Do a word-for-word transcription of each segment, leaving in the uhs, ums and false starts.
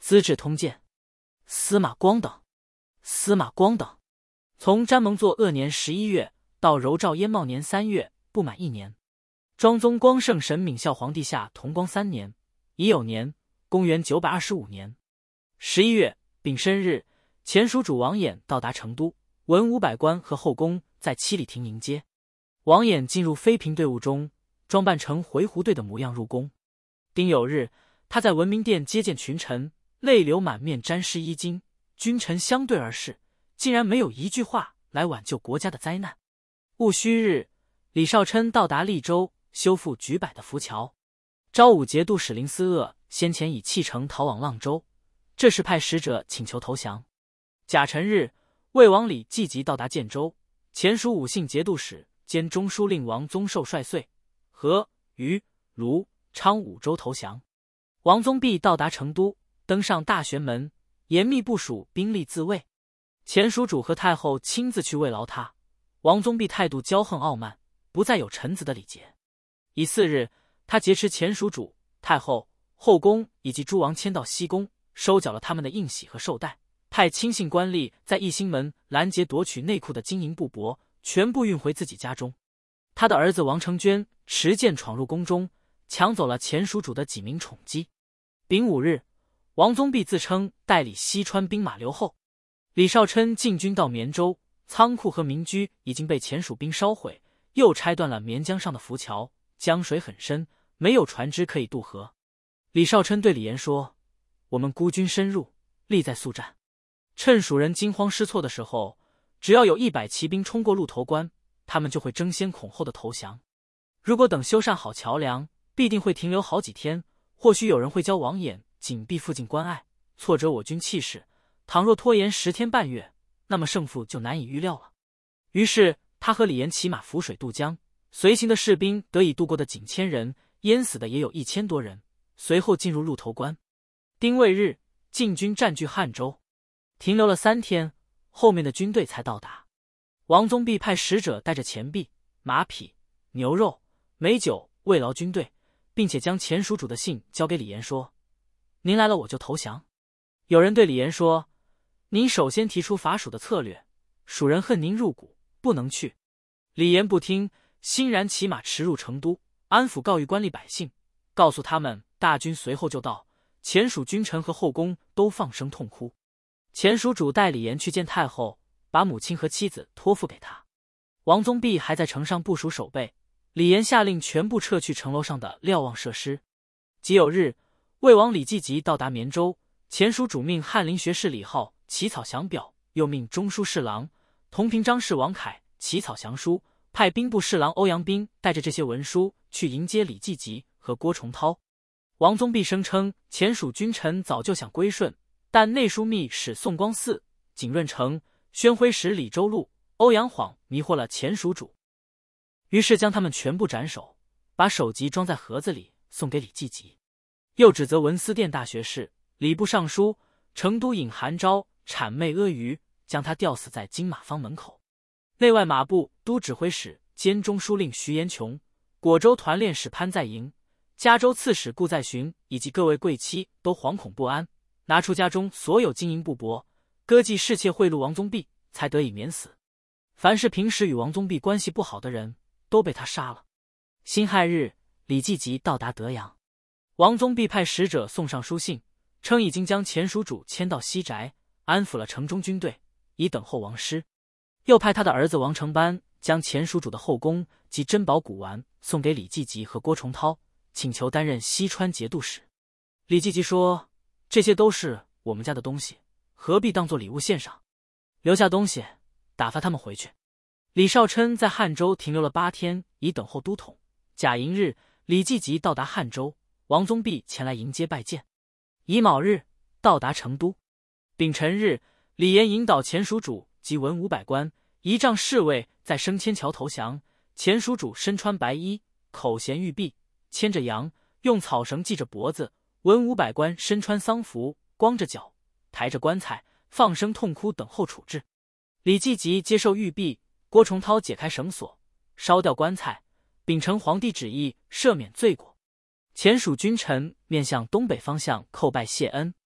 资治通鉴》，司马光等。司马光等，从詹蒙作恶年十一月到柔照燕茂年三月，不满一年。庄宗光圣神敏孝皇帝下同光三年，乙酉年，公元九百二十五年十一月丙申日，前蜀主王衍到达成都，文武百官和后宫在七里亭迎接。王衍进入妃嫔队伍中，装扮成回鹘队的模样入宫。丁酉日，他在文明殿接见群臣，泪流满面，沾湿衣襟。君臣相对而视，竟然没有一句话来挽救国家的灾难。戊戌日，李少琛到达利州，修复举摆的浮桥。昭武节度使林思鄂先前以弃城逃往阆州，这时派使者请求投降。甲辰日，魏王李继吉到达建州，前蜀武信节度使兼中书令王宗寿率遂、和、虞、卢、昌五州投降。王宗弼到达成都，登上大玄门，严密部署兵力自卫。前蜀主和太后亲自去慰劳他。王宗弼态度骄横傲慢，不再有臣子的礼节。乙巳日，他劫持前蜀主、太后、后宫以及诸王迁到西宫，收缴了他们的印玺和绶带，派亲信官吏在义兴门拦截夺取内库的金银布帛，全部运回自己家中。他的儿子王承娟持剑闯入宫中，抢走了前蜀主的几名宠姬。丙午日，王宗弼自称代理西川兵马留后。李少琛进军到绵州，仓库和民居已经被前蜀兵烧毁，又拆断了绵江上的浮桥，江水很深，没有船只可以渡河。李少琛对李严说：“我们孤军深入，力在速战。趁蜀人惊慌失措的时候，只要有一百骑兵冲过鹿头关，他们就会争先恐后的投降。如果等修缮好桥梁，必定会停留好几天，或许有人会教王衍紧闭附近关隘，挫折我军气势。倘若拖延十天半月，那么胜负就难以预料了。”于是他和李严骑马浮水渡江，随行的士兵得以渡过的仅千人，淹死的也有一千多人。随后进入鹿头关。丁未日，晋军占据汉州，停留了三天，后面的军队才到达。王宗弼派使者带着钱币、马匹、牛肉、美酒慰劳军队，并且将前蜀主的信交给李严说：“您来了，我就投降。”有人对李严说：“您首先提出伐蜀的策略，蜀人恨您入骨，不能去。”李严不听，欣然骑马驰入成都，安抚告谕官吏百姓，告诉他们大军随后就到。前蜀君臣和后宫都放声痛哭。前蜀主带李严去见太后，把母亲和妻子托付给他。王宗弼还在城上部署守备，李严下令全部撤去城楼上的瞭望设施。己酉日，魏王李继吉到达绵州，前蜀主命翰林学士李浩起草降表，又命中书侍郎、同平章事王凯起草降书，派兵部侍郎欧阳斌带着这些文书去迎接李继吉和郭崇韬。王宗弼声称前蜀君臣早就想归顺，但内枢密使宋光嗣、景润成、宣徽使李周禄、欧阳晃迷惑了前蜀主，于是将他们全部斩首，把首级装在盒子里送给李继吉。又指责文思殿大学士、礼部尚书、成都尹韩昭谄媚阿谀，将他吊死在金马坊门口。内外马部都指挥使兼中书令徐延琼、果州团练使潘在营、嘉州刺史顾在寻以及各位贵戚都惶恐不安，拿出家中所有金银布帛，歌妓侍妾贿赂王宗弼，才得以免死。凡是平时与王宗弼关系不好的人，都被他杀了。辛亥日，李继吉到达德阳，王宗弼派使者送上书信，称已经将前蜀主迁到西宅，安抚了城中军队，以等候王师。又派他的儿子王承班将前蜀主的后宫及珍宝古玩送给李继吉和郭崇韬，请求担任西川节度使。李继吉说：“这些都是我们家的东西，何必当作礼物献上？留下东西，打发他们回去。”李少琛在汉州停留了八天，以等候都统。甲寅日，李继吉到达汉州，王宗弼前来迎接拜见。乙卯日，到达成都。丙辰日，李严引导前蜀主及文武百官、仪仗侍卫在升迁桥投降。前蜀主身穿白衣，口衔玉璧，牵着羊，用草绳系着脖子；文武百官身穿丧服，光着脚，抬着棺材，放声痛哭，等候处置。李继吉接受玉璧，郭崇韬解开绳索，烧掉棺材，秉承皇帝旨意赦免罪过。前蜀君臣面向东北方向叩拜谢恩。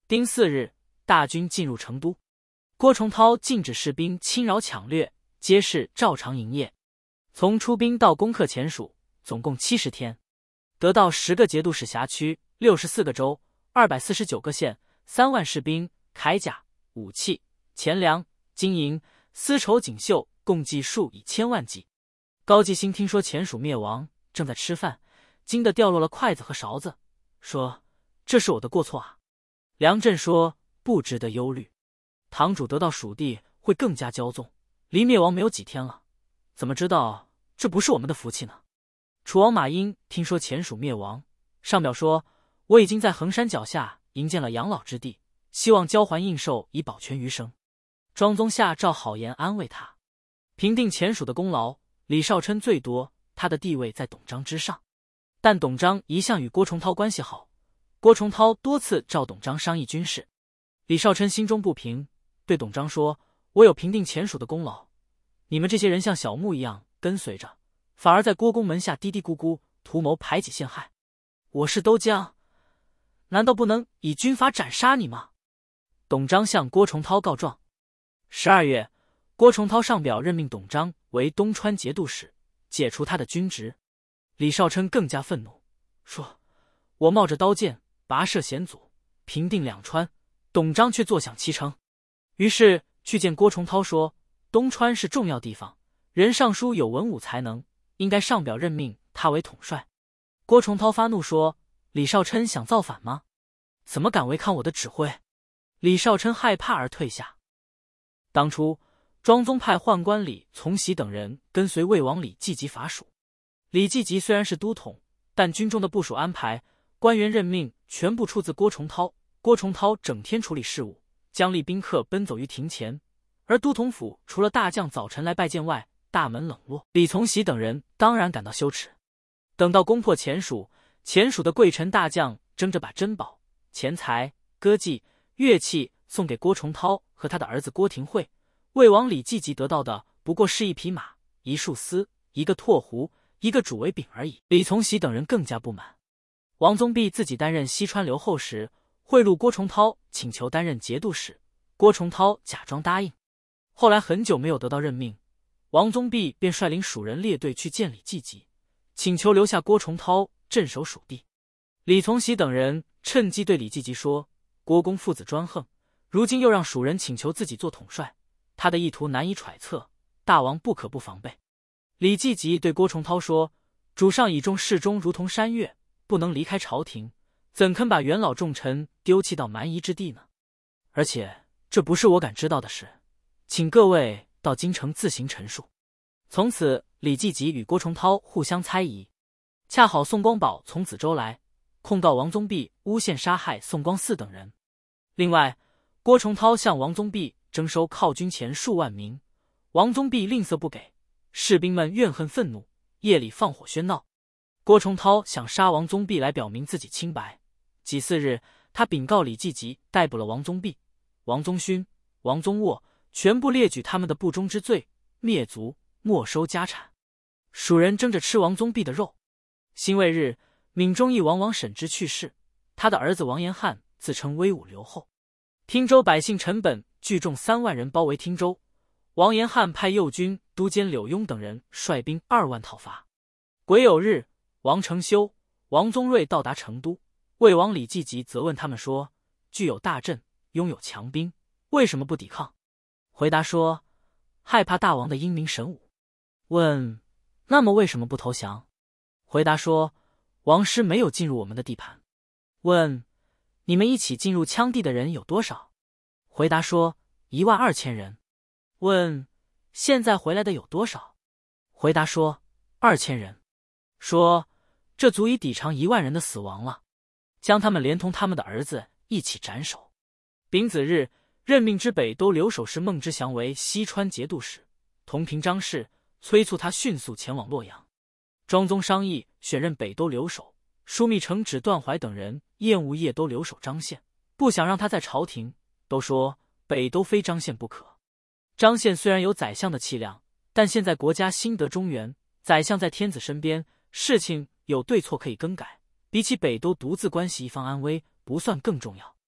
丁巳日，大军进入成都，郭崇韬禁止士兵侵扰抢掠，街市照常营业。从出兵到攻克黔蜀，总共七十天，得到十个节度使辖区，六十四个州，二百四十九个县，三万士兵，铠甲、武器、钱粮、金银、丝绸锦绣，共计数以千万计。高继兴听说黔蜀灭亡，正在吃饭，惊得掉落了筷子和勺子，说：“这是我的过错啊。”梁震说：“不值得忧虑，堂主得到蜀地会更加骄纵，离灭亡没有几天了，怎么知道这不是我们的福气呢？”楚王马殷听说黔蜀灭亡，上表说：“我已经在衡山脚下营建了养老之地，希望交还印绶以保全余生。”庄宗下诏好言安慰他。平定黔蜀的功劳，李少琛最多，他的地位在董璋之上。但董璋一向与郭崇韬关系好，郭崇韬多次召董璋商议军事。李少琛心中不平，对董璋说：“我有平定黔蜀的功劳，你们这些人像小牧一样跟随着，反而在郭公门下嘀嘀咕咕，图谋排挤陷害。我是都江，难道不能以军法斩杀你吗？”董璋向郭崇韬告状。十二月，郭崇韬上表任命董璋为东川节度使，解除他的军职。李少琛更加愤怒，说：“我冒着刀剑跋涉险阻，平定两川，董璋却坐享其成。”于是去见郭崇韬，说：“东川是重要地方，任尚书有文武才能，应该上表任命他为统帅。”郭崇韬发怒说：“李少琛想造反吗？怎么敢违抗我的指挥？”李少琛害怕而退下。当初庄宗派宦官李从禧等人跟随魏王李继吉伐蜀。李继吉虽然是都统，但军中的部署安排、官员任命全部出自郭崇韬。郭崇韬整天处理事务，将吏宾客奔走于庭前，而都统府除了大将早晨来拜见外，大门冷落。李从禧等人当然感到羞耻。等到攻破黔蜀，黔蜀的贵臣大将争着把珍宝、钱财、歌妓、乐器送给郭崇韬和他的儿子郭廷惠。魏王李继吉得到的不过是一匹马、一束丝、一个唾壶、一个主为饼而已。李从禧等人更加不满。王宗弼自己担任西川留后时，贿赂郭崇韬，请求担任节度使，郭崇韬假装答应。后来很久没有得到任命，王宗弼便率领蜀人列队去见李继吉，请求留下郭崇韬镇守蜀地。李从禧等人趁机对李继吉说：“郭公父子专横，如今又让蜀人请求自己做统帅，他的意图难以揣测，大王不可不防备。”李继吉对郭崇韬说：“主上倚重侍中如同山岳，不能离开朝廷，怎肯把元老重臣丢弃到蛮夷之地呢？而且这不是我敢知道的事，请各位到京城自行陈述。”从此李继吉与郭崇韬互相猜疑。恰好宋光宝从梓州来，控告王宗弼诬陷杀害宋光嗣等人。另外，郭崇韬向王宗弼征收犒军钱数万名，王宗弼吝啬不给，士兵们怨恨愤怒，夜里放火喧闹。郭崇韬想杀王宗弼来表明自己清白。己巳日，他禀告李继吉逮捕了王宗弼、王宗勋、王宗沃，全部列举他们的不忠之罪，灭族，没收家产。蜀人争着吃王宗弼的肉。辛未日，闽中义王王审之去世，他的儿子王延翰自称威武留后。汀州百姓陈本聚众三万人包围汀州，王延翰派右军都监柳雍等人率兵二万讨伐。癸酉日，王承修、王宗瑞到达成都，魏王李继吉责问他们说：“具有大阵，拥有强兵，为什么不抵抗？”回答说：“害怕大王的英明神武。”问：“那么为什么不投降？”回答说：“王师没有进入我们的地盘。”问：“你们一起进入羌地的人有多少？”回答说：“一万二千人。”问：“现在回来的有多少？”回答说：“二千人。”说：“这足以抵偿一万人的死亡了，将他们连同他们的儿子一起斩首。”丙子日，任命之北都留守使孟知祥为西川节度使，同平章事，催促他迅速前往洛阳。庄宗商议选任北都留守，枢密丞指段怀等人厌恶邺都留守张宪，不想让他在朝廷，都说北都非张宪不可。张宪虽然有宰相的气量，但现在国家兴得中原，宰相在天子身边，事情有对错可以更改，比起北都独自关系一方安危，不算更重要。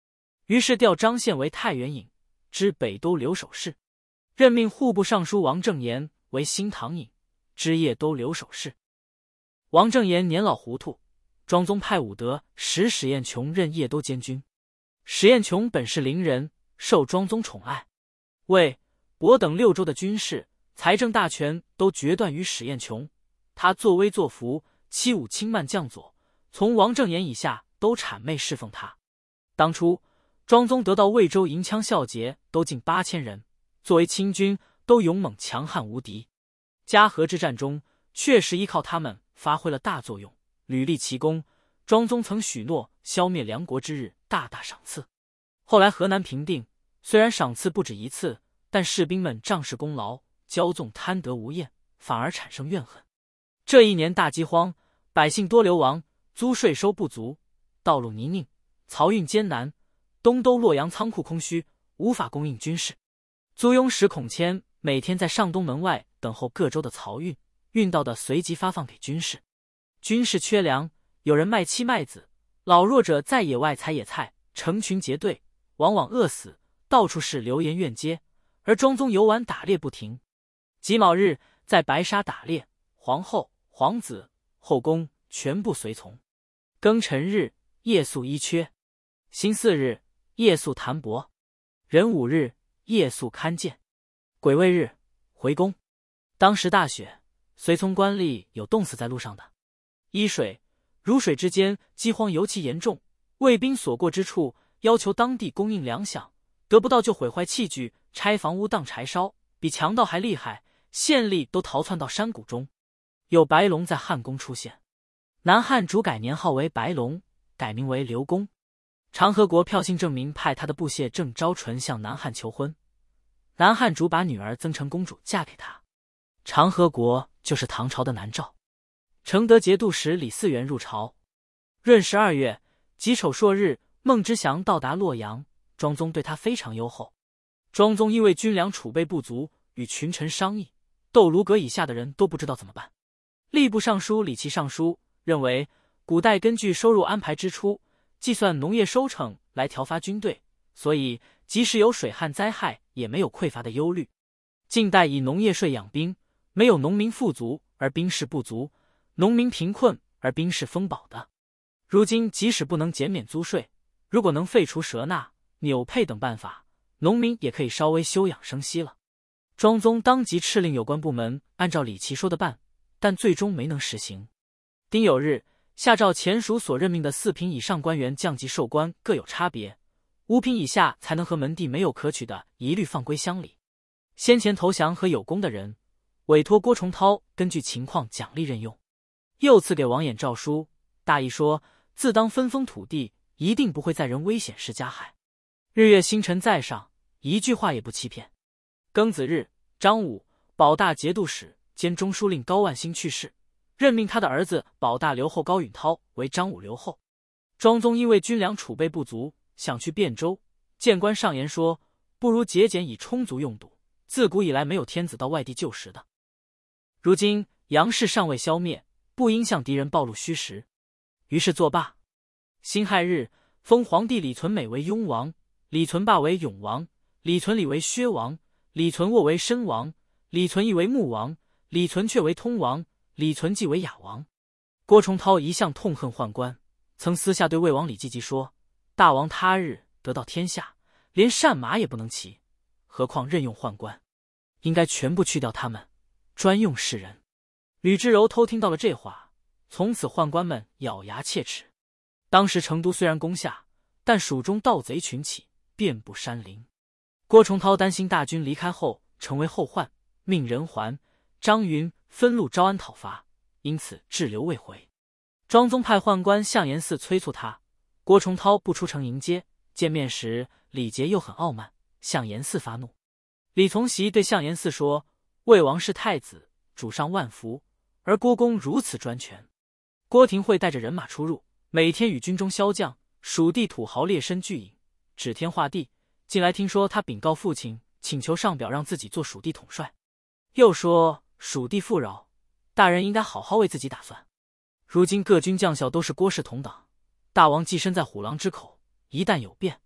于是调张宪为太原尹，知北都留守事，任命户部尚书王正言为新唐尹，知邺都留守事。王正言年老糊涂，庄宗派武德使史彦琼任邺都监军。史彦琼本是伶人，受庄宗宠爱，魏、亳等六州的军事、财政大权都决断于史彦琼。他作威作福，欺侮轻慢将佐，从王正言以下都谄媚侍奉他。当初庄宗得到魏州银枪校节都近八千人，作为亲军，都勇猛强悍无敌。嘉禾之战中，确实依靠他们发挥了大作用，屡立奇功。庄宗曾许诺消灭梁国之日大大赏赐。后来河南平定，虽然赏赐不止一次，但士兵们仗势功劳，骄纵贪得无厌，反而产生怨恨。这一年大饥荒，百姓多流亡，租税收不足，道路泥泞，漕运艰难，东都洛阳仓库空虚，无法供应军事。租庸使孔谦每天在上东门外等候各州的漕运，运到的随即发放给军士。军士缺粮，有人卖妻卖子，老弱者在野外采野菜，成群结队，往往饿死，到处是流言怨皆。而庄宗游玩打猎不停，己卯日在白沙打猎，皇后、皇子、后宫全部随从。庚辰日夜宿伊阙，辛巳日夜宿谭伯，壬午日夜宿堪见，癸未日回宫。当时大雪，随从官吏有冻死在路上的。伊水、汝水之间饥荒尤其严重，卫兵所过之处要求当地供应粮饷，得不到就毁坏器具，拆房屋当柴烧，比强盗还厉害。县吏都逃窜到山谷中。有白龙在汉宫出现，南汉主改年号为白龙，改名为刘公。长河国票信证明派他的部谢郑昭纯向南汉求婚，南汉主把女儿增成公主嫁给他。长河国就是唐朝的南诏。承德节度使李嗣源入朝。闰十二月己丑朔日，孟知祥到达洛阳，庄宗对他非常优厚。庄宗因为军粮储备不足，与群臣商议，窦卢阁以下的人都不知道怎么办。吏部尚书李琦上书认为，古代根据收入安排支出，计算农业收成来调发军队，所以即使有水旱灾害，也没有匮乏的忧虑。近代以农业税养兵，没有农民富足而兵士不足，农民贫困而兵士丰饱的。如今即使不能减免租税，如果能废除赊纳、纽配等办法，农民也可以稍微休养生息了。庄宗当即敕令有关部门按照李琦说的办，但最终没能实行。丁酉日，下诏前属所任命的四品以上官员降级授官各有差别，五品以下才能和门第没有可取的一律放归乡里。先前投降和有功的人，委托郭崇韬根据情况奖励任用。又赐给王衍诏书，大意说自当分封土地，一定不会在人危险时加害。日月星辰在上，一句话也不欺骗。庚子日，张武保大节度使兼中书令高万兴去世，任命他的儿子保大留后高允涛为张武留后。庄宗因为军粮储备不足，想去汴州，谏官上言说，不如节俭以充足用度，自古以来没有天子到外地救时的。如今杨氏尚未消灭，不应向敌人暴露虚实，于是作罢。辛亥日，封皇帝李存美为雍王，李存霸为永王，李存礼为薛王，李存渥为申王，李存义为穆王，李存确为通王，李存纪为雅王。郭崇韬一向痛恨宦官，曾私下对魏王李继吉说，大王他日得到天下，连善马也不能骑，何况任用宦官，应该全部去掉他们，专用士人。吕雉柔偷听到了这话，从此宦官们咬牙切齿。当时成都虽然攻下，但蜀中盗贼群起，遍布山林。郭崇韬担心大军离开后成为后患，命任环、张云分路招安讨伐，因此滞留未回。庄宗派宦官向严寺催促他，郭崇韬不出城迎接，见面时礼节又很傲慢，向严寺发怒。李从禧对向严寺说，魏王是太子，主上万福，而郭公如此专权。郭廷惠带着人马出入，每天与军中骁将、蜀地土豪劣绅聚饮，指天画地。近来听说他禀告父亲，请求上表让自己做蜀地统帅，又说蜀地富饶，大人应该好好为自己打算。如今各军将校都是郭氏同党，大王寄身在虎狼之口，一旦有变，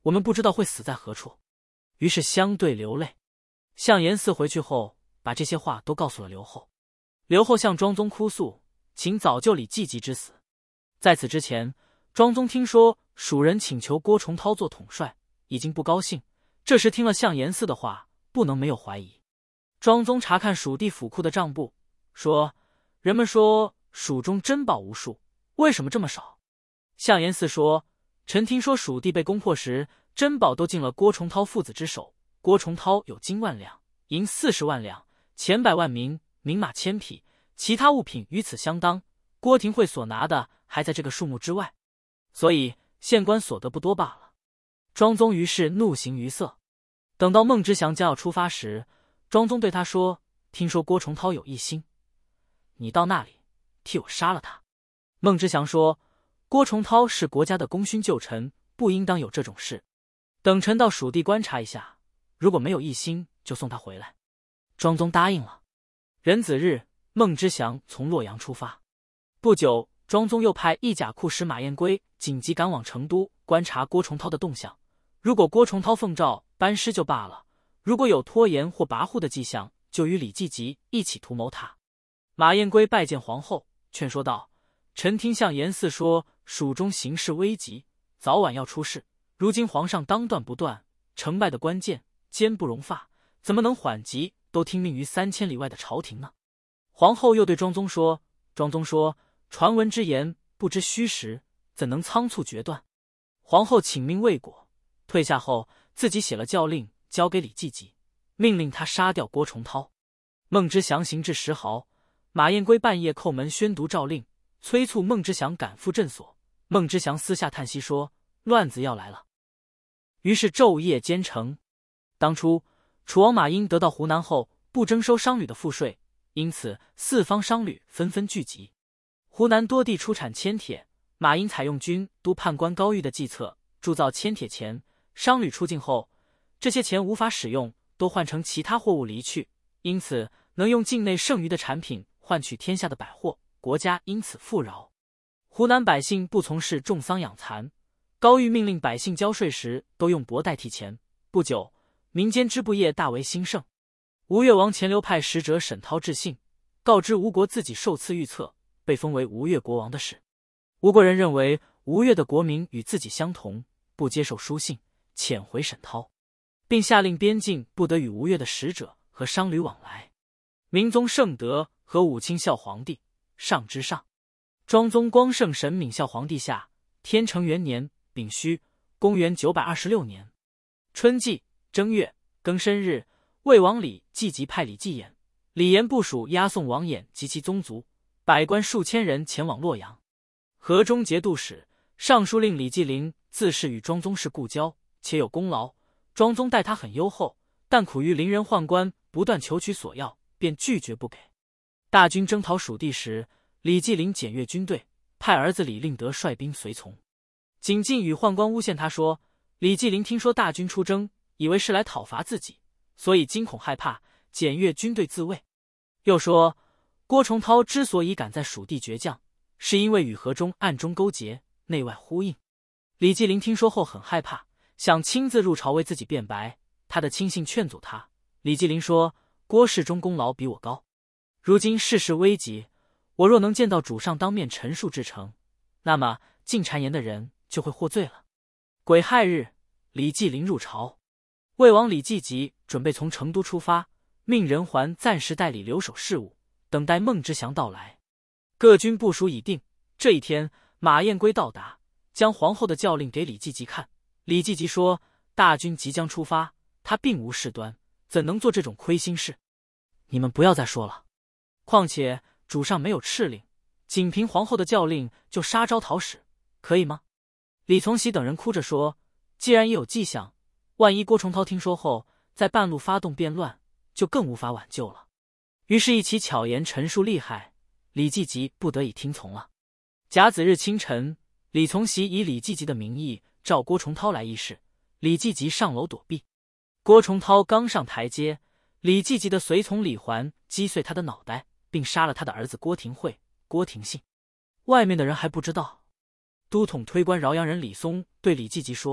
我们不知道会死在何处。于是相对流泪。向延嗣回去后，把这些话都告诉了刘后。刘后向庄宗哭诉，请早救李继吉之死。在此之前，庄宗听说蜀人请求郭崇韬做统帅，已经不高兴。这时听了向延嗣的话，不能没有怀疑。庄宗查看蜀地府库的账簿，说：人们说蜀中珍宝无数，为什么这么少？向延嗣说：臣听说蜀地被攻破时，珍宝都进了郭崇韬父子之手。郭崇韬有金万两，银四十万两，钱百万名，名马千匹，其他物品与此相当。郭廷惠所拿的还在这个数目之外，所以县官所得不多罢了。庄宗于是怒形于色。等到孟知祥将要出发时，庄宗对他说：听说郭崇韬有异心，你到那里替我杀了他。孟知祥说：郭崇韬是国家的功勋旧臣，不应当有这种事。等臣到蜀地观察一下，如果没有异心，就送他回来。庄宗答应了。壬子日，孟知祥从洛阳出发。不久，庄宗又派义甲库使马彦圭紧急赶往成都，观察郭崇韬的动向。如果郭崇韬奉诏班师就罢了，如果有拖延或跋扈的迹象，就与李继吉一起图谋他。马彦圭拜见皇后，劝说道：臣听向延嗣说，蜀中形势危急，早晚要出事。如今皇上当断不断，成败的关键坚不容发，怎么能缓急都听命于三千里外的朝廷呢？皇后又对庄宗说：庄宗说，传闻之言不知虚实，怎能仓促决断？皇后请命未果，退下后自己写了教令，交给李继吉，命令他杀掉郭崇韬。孟知祥行至石壕，马彦圭半夜叩门宣读诏令，催促孟知祥赶赴镇所。孟知祥私下叹息说：乱子要来了。于是昼夜兼程。当初楚王马英得到湖南后，不征收商旅的赋税，因此四方商旅纷纷聚集。湖南多地出产铅铁，马英采用军都判官高玉的计策，铸造铅铁钱。商旅出境后，这些钱无法使用，都换成其他货物离去，因此能用境内剩余的产品换取天下的百货，国家因此富饶。湖南百姓不从事种桑养蚕，高玉命令百姓交税时都用帛代替钱。不久，民间织布业大为兴盛。吴越王钱镠派使者沈涛致信，告知吴国自己受赐御册，被封为吴越国王的事。吴国人认为吴越的国名与自己相同，不接受书信，遣回沈涛，并下令边境不得与吴越的使者和商旅往来。明宗圣德和武清孝皇帝上之上，庄宗光圣神敏孝皇帝下，天成元年丙戌，公元九百二十六年春季正月庚申日，魏王李继吉派李继衍、李严部署押送王衍及其宗族百官数千人前往洛阳。河中节度使、尚书令李继陵自恃与庄宗是故交，且有功劳，庄宗待他很优厚，但苦于邻人宦官不断求取索要，便拒绝不给。大军征讨蜀地时，李继陵检阅军队，派儿子李令德率兵随从。景进与宦官诬陷他说，李继陵听说大军出征，以为是来讨伐自己，所以惊恐害怕，检阅军队自卫。又说郭崇韬之所以敢在蜀地倔强，是因为与河中暗中勾结，内外呼应。李继陵听说后很害怕，想亲自入朝为自己辩白。他的亲信劝阻他，李继陵说：郭世忠功劳比我高，如今世事危急，我若能见到主上当面陈述至诚，那么进谗言的人就会获罪了。癸亥日，李继陵入朝。魏王李继吉准备从成都出发，命人桓暂时代理留守事务，等待孟知祥到来。各军部署已定。这一天，马彦圭到达，将皇后的教令给李继吉看。李继吉说：大军即将出发，他并无事端，怎能做这种亏心事？你们不要再说了。况且主上没有敕令，仅凭皇后的教令就杀招讨使，可以吗？李从禧等人哭着说：既然已有迹象，万一郭崇韬听说后在半路发动变乱，就更无法挽救了。于是一起巧言陈述厉害，李继吉不得已听从了。甲子日清晨，李从禧以李继吉的名义召郭崇韬来议事，李继吉上楼躲避。郭崇韬刚上台阶，李继吉的随从李环击碎他的脑袋，并杀了他的儿子郭廷惠、郭廷信。外面的人还不知道。都统推官饶阳人李松对李继吉说：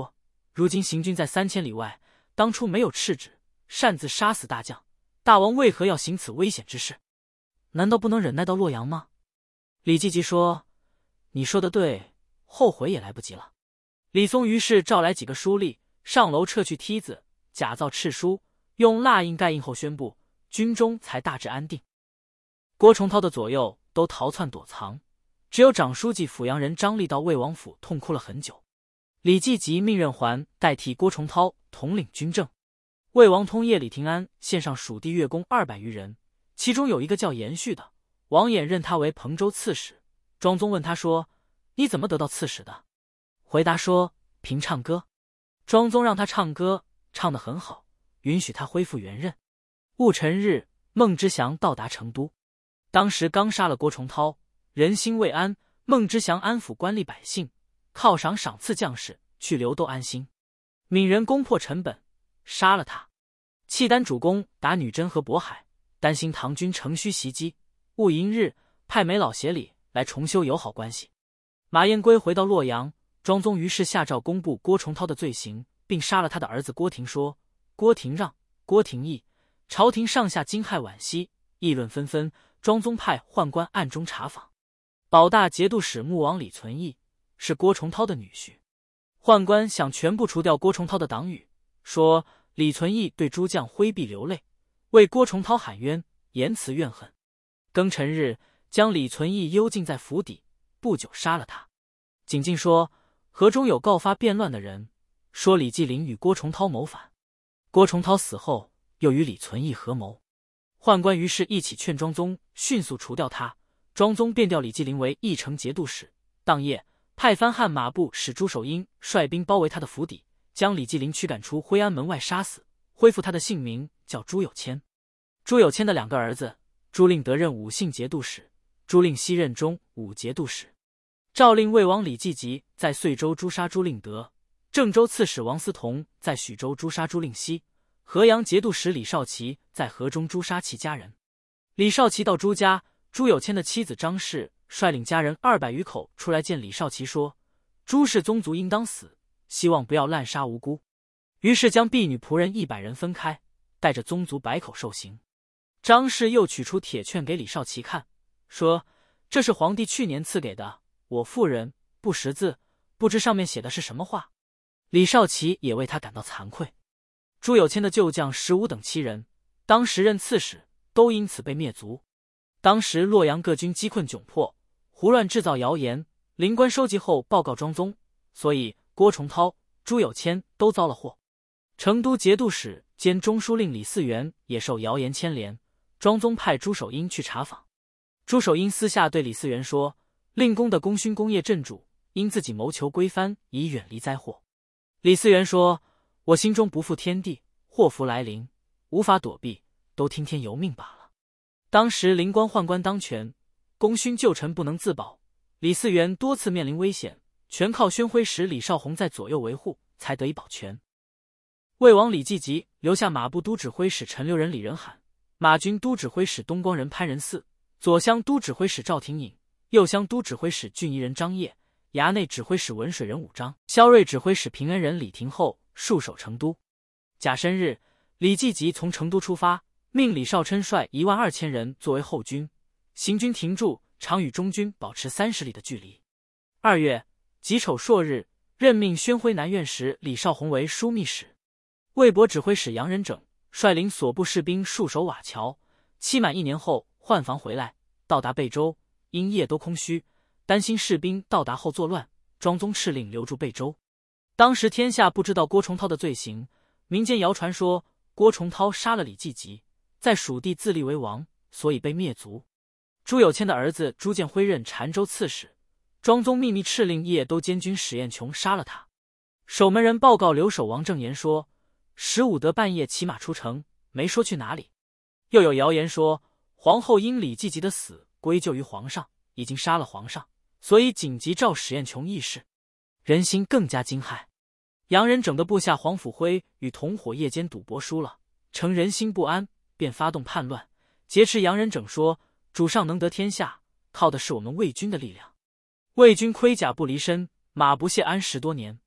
如今行军在三千里外，当初没有斥止，擅自杀死大将，大王为何要行此危险之事？难道不能忍耐到洛阳吗？”李继吉说：“你说的对，后悔也来不及了。”李松于是召来几个书吏，上楼撤去梯子，假造敕书，用蜡印盖印后宣布，军中才大致安定。郭崇韬的左右都逃窜躲藏，只有长书记阜阳人张立到魏王府痛哭了很久。李继吉命任环代替郭崇韬统领军政。魏王通夜李廷安献上蜀地乐工二百余人，其中有一个叫延续的，王衍任他为彭州刺史。庄宗问他说：“你怎么得到刺史的？”回答说：“凭唱歌。”庄宗让他唱歌，唱得很好，允许他恢复原任。戊辰日，孟知祥到达成都。当时刚杀了郭崇韬，人心未安，孟知祥安抚官吏百姓，犒赏赏赐将士，去留窦安心。闽人攻破陈本，杀了他。契丹主公打女真和渤海，担心唐军乘虚袭击，戊寅日派梅老协理来重修友好关系。马彦圭回到洛阳，庄宗于是下诏公布郭崇韬的罪行，并杀了他的儿子郭廷，说：“郭廷让，郭廷义。”朝廷上下惊骇惋惜，议论纷纷。庄宗派宦官暗中查访，保大节度使穆王李存义是郭崇韬的女婿。宦官想全部除掉郭崇韬的党羽，说李存义对诸将挥臂流泪，为郭崇韬喊冤，言辞怨恨。庚辰日，将李存义幽禁在府邸，不久杀了他。景进说，河中有告发变乱的人，说李继林与郭崇韬谋反，郭崇韬死后又与李存义合谋。宦官于是一起劝庄宗迅速除掉他，庄宗便调李继林为义城节度使。当夜，派番汉马步使朱守殷率兵包围他的府邸，将李继林驱赶出徽安门外杀死，恢复他的姓名叫朱有谦。朱有谦的两个儿子，朱令德任武信节度使，朱令熙任中武节度使。诏令魏王李继吉在遂州诛杀朱令德，郑州刺史王思同在许州诛杀朱令熙，河阳节度使李少奇在河中诛杀其家人。李少奇到朱家，朱有谦的妻子张氏率领家人二百余口出来见李少奇，说：“朱氏宗族应当死，希望不要滥杀无辜。”于是将婢女仆人一百人分开，带着宗族百口受刑。张氏又取出铁券给李少奇看，说：“这是皇帝去年赐给的，我妇人不识字，不知上面写的是什么话。”李少奇也为他感到惭愧。朱有谦的旧将十五等七人，当时任刺史，都因此被灭族。当时洛阳各军饥困窘迫，胡乱制造谣言，灵官收集后报告庄宗，所以郭崇韬、朱有谦都遭了祸。成都节度使兼中书令李嗣源也受谣言牵连，庄宗派朱守殷去查访。朱守殷私下对李嗣源说：“令公的功勋功业镇主，因自己谋求归藩，以远离灾祸。”李嗣源说：“我心中不负天地，祸福来临，无法躲避，都听天由命罢了。”当时灵官宦官当权，功勋旧臣不能自保，李嗣源多次面临危险，全靠宣徽使李少洪在左右维护，才得以保全。魏王李继吉留下马步都指挥使陈留人李仁罕，马军都指挥使东光人潘仁嗣，左厢都指挥使赵廷颖，右厢都指挥使郡夷人张掖，衙内指挥使文水人武章，萧睿指挥使平恩人李廷厚戍守成都。甲申日，李继吉从成都出发，命李少琛率一万二千人作为后军，行军停驻，常与中军保持三十里的距离。二月己丑朔日，任命宣徽南院使李少洪为枢密使。魏博指挥使杨仁整率领所部士兵戍守瓦桥，期满一年后换防回来，到达贝州，因夜都空虚，担心士兵到达后作乱，庄宗敕令留住贝州。当时天下不知道郭崇韬的罪行，民间谣传说郭崇韬杀了李继吉，在蜀地自立为王，所以被灭族。朱有谦的儿子朱建辉任澶州刺史，庄宗秘密敕令夜都监军史彦琼杀了他。守门人报告留守王正言说，十五得半夜骑马出城，没说去哪里。又有谣言说，皇后因李继吉的死归咎于皇上，已经杀了皇上，所以紧急召史彦琼议事，人心更加惊骇。杨仁整的部下黄甫辉与同伙夜间赌博输了，乘人心不安，便发动叛乱，劫持杨仁整说，主上能得天下，靠的是我们魏军的力量。魏军盔甲不离身，马不懈鞍十多年，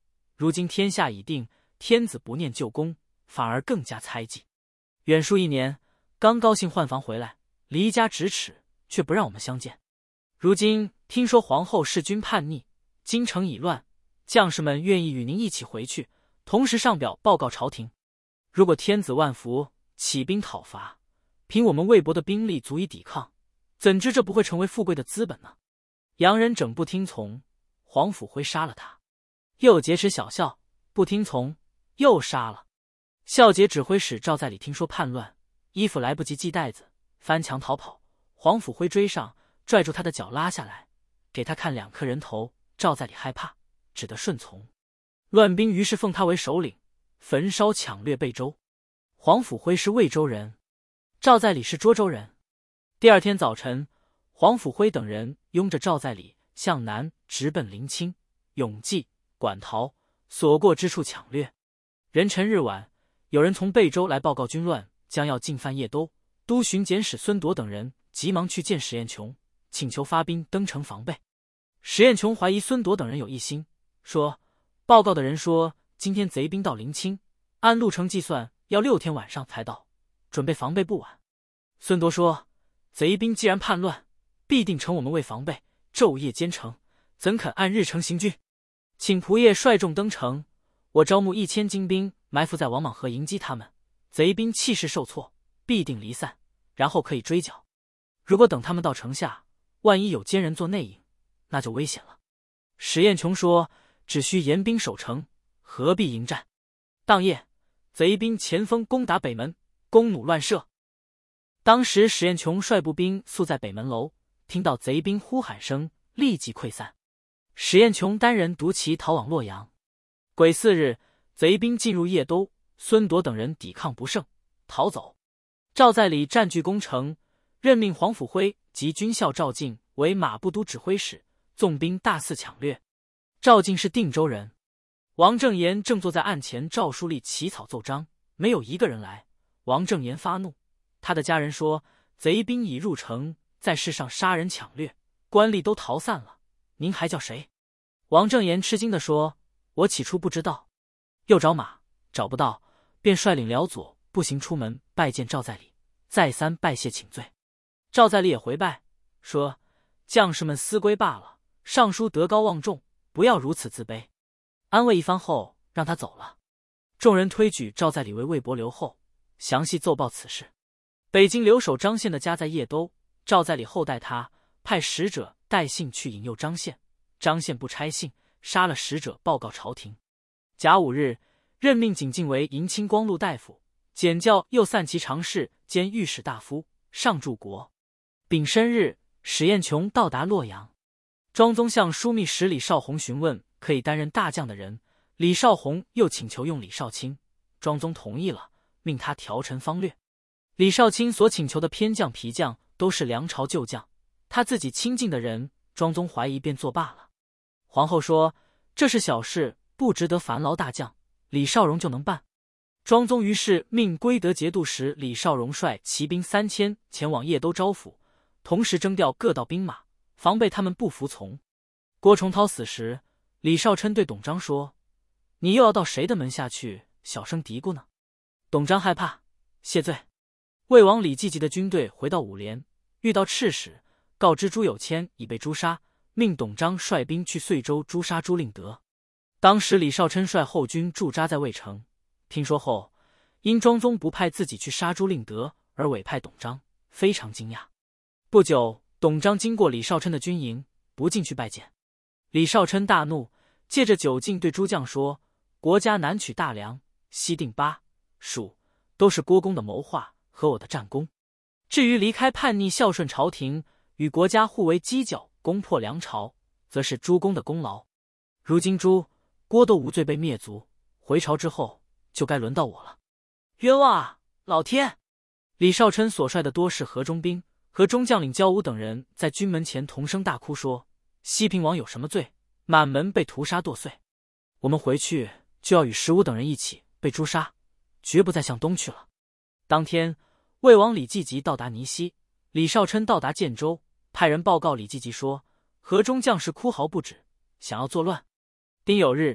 如今天下已定，天子不念旧功，反而更加猜忌。远戍一年，刚高兴换房回来，离家咫尺，却不让我们相见。如今听说皇后弑君叛逆，京城已乱，将士们愿意与您一起回去，同时上表报告朝廷。如果天子万福，起兵讨伐，凭我们魏博的兵力足以抵抗，怎知这不会成为富贵的资本呢？洋人整不听从，黄甫辉杀了他，又劫持小校，不听从，又杀了。孝节指挥使赵在礼听说叛乱，衣服来不及系带子，翻墙逃跑。黄甫辉追上，拽住他的脚拉下来，给他看两颗人头。赵在礼害怕，只得顺从。乱兵于是奉他为首领，焚烧抢掠贝州。黄甫辉是魏州人，赵在礼是涿州人。第二天早晨，黄甫辉等人拥着赵在礼向南直奔临清、永济、馆陶所过之处抢掠。人辰日晚，有人从贝州来报告军乱将要进犯邺都，都巡检使孙铎等人急忙去见史彦琼，请求发兵登城防备。史彦琼怀疑孙铎等人有异心，说报告的人说今天贼兵到临清，按路程计算要六天晚上才到，准备防备不晚。孙铎说贼兵既然叛乱，必定乘我们为防备，昼夜兼程，怎肯按日程行军？请仆射率众登城，我招募一千精兵埋伏在王莽河迎击他们，贼兵气势受挫，必定离散，然后可以追剿。如果等他们到城下，万一有奸人做内应，那就危险了。史彦琼说只需严兵守城，何必迎战？当夜，贼兵前锋攻打北门，弓弩乱射。当时史彦琼率步兵宿在北门楼，听到贼兵呼喊声，立即溃散。史彦琼单人独骑逃往洛阳。癸巳日，贼兵进入邺都，孙铎等人抵抗不胜，逃走。赵在礼占据攻城，任命黄甫辉及军校赵敬为马步都指挥使，纵兵大肆抢掠。赵敬是定州人。王正言正坐在案前赵书立起草奏章，没有一个人来。王正言发怒，他的家人说贼兵已入城，在市上杀人抢掠，官吏都逃散了，您还叫谁？王正言吃惊地说，我起初不知道，又找马找不到，便率领辽左步行出门拜见赵在礼，再三拜谢请罪。赵在礼也回拜，说将士们思归罢了，尚书德高望重，不要如此自卑。安慰一番后，让他走了。众人推举赵在礼为魏博留后，详细奏报此事。北京留守张宪的家在邺都，赵在礼后代他，派使者带信去引诱张宪，张宪不拆信，杀了使者报告朝廷。甲午日，任命景敬为迎清光禄大夫，检校右散骑常侍兼御史大夫，上柱国。丙申日，史彦琼到达洛阳。庄宗向枢密使李少红询问可以担任大将的人，李少红又请求用李少卿，庄宗同意了，命他调陈方略。李少卿所请求的偏将皮将都是梁朝旧将，他自己亲近的人，庄宗怀疑便作罢了。皇后说这是小事，不值得烦劳大将，李少荣就能办。庄宗于是命归德节度使李少荣率骑兵三千前往邺都招抚，同时征调各道兵马，防备他们不服从。郭崇韬死时，李少琛对董璋说，你又要到谁的门下去小声嘀咕呢？董璋害怕，谢罪。魏王李继吉的军队回到五连，遇到赤使，告知朱有谦已被诛杀，命董璋率兵去遂州诛杀朱令德。当时李少琛率后军驻扎在魏城，听说后，因庄宗不派自己去杀朱令德，而委派董璋，非常惊讶。不久，董璋经过李少琛的军营，不进去拜见。李少琛大怒，借着酒劲对诸将说，国家南取大梁，西定巴、蜀，都是郭公的谋划和我的战功。至于离开叛逆孝顺朝廷，与国家互为犄角，攻破梁朝，则是诸公的功劳。如今朱、郭都无罪被灭族，回朝之后就该轮到我了。冤枉啊，老天！李少琛所率的多是河中兵和中将领焦武等人在军门前同声大哭说，西平王有什么罪，满门被屠杀剁碎，我们回去就要与石武等人一起被诛杀，绝不再向东去了。当天，魏王李继吉到达尼西，李少琛到达建州，派人报告李继吉说，河中将士哭嚎不止，想要作乱。丁酉日，